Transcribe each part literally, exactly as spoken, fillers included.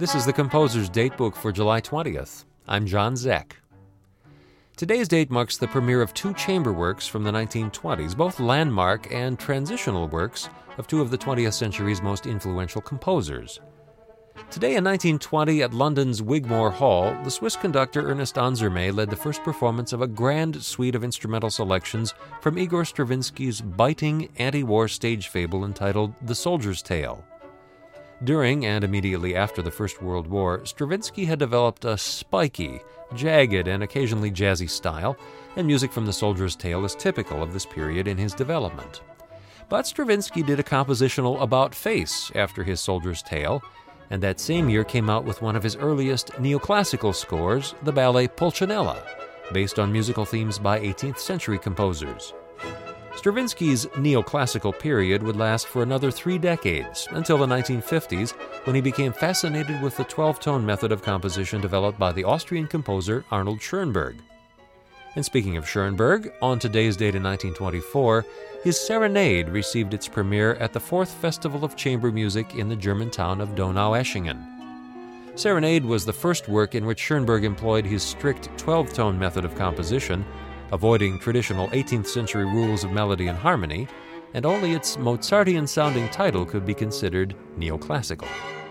This is the Composer's Datebook for July twentieth. I'm John Zeck. Today's date marks the premiere of two chamber works from the nineteen twenties, both landmark and transitional works of two of the twentieth century's most influential composers. Today in nineteen twenty, at London's Wigmore Hall, the Swiss conductor Ernest Ansermet led the first performance of a grand suite of instrumental selections from Igor Stravinsky's biting anti-war stage fable entitled The Soldier's Tale. During and immediately after the First World War, Stravinsky had developed a spiky, jagged, and occasionally jazzy style, and music from The Soldier's Tale is typical of this period in his development. But Stravinsky did a compositional about-face after his Soldier's Tale, and that same year came out with one of his earliest neoclassical scores, the ballet Pulcinella, based on musical themes by eighteenth century composers. Stravinsky's neoclassical period would last for another three decades, until the nineteen fifties, when he became fascinated with the twelve-tone method of composition developed by the Austrian composer Arnold Schoenberg. And speaking of Schoenberg, on today's date in nineteen twenty-four, his Serenade received its premiere at the Fourth Festival of Chamber Music in the German town of Donaueschingen. Serenade was the first work in which Schoenberg employed his strict twelve-tone method of composition, avoiding traditional eighteenth century rules of melody and harmony, and only its Mozartian-sounding title could be considered neoclassical.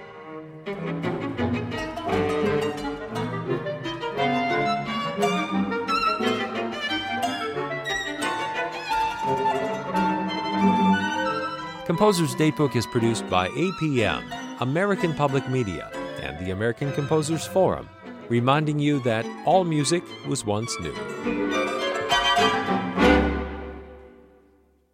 Composer's Datebook is produced by A P M, American Public Media, and the American Composers Forum, reminding you that all music was once new.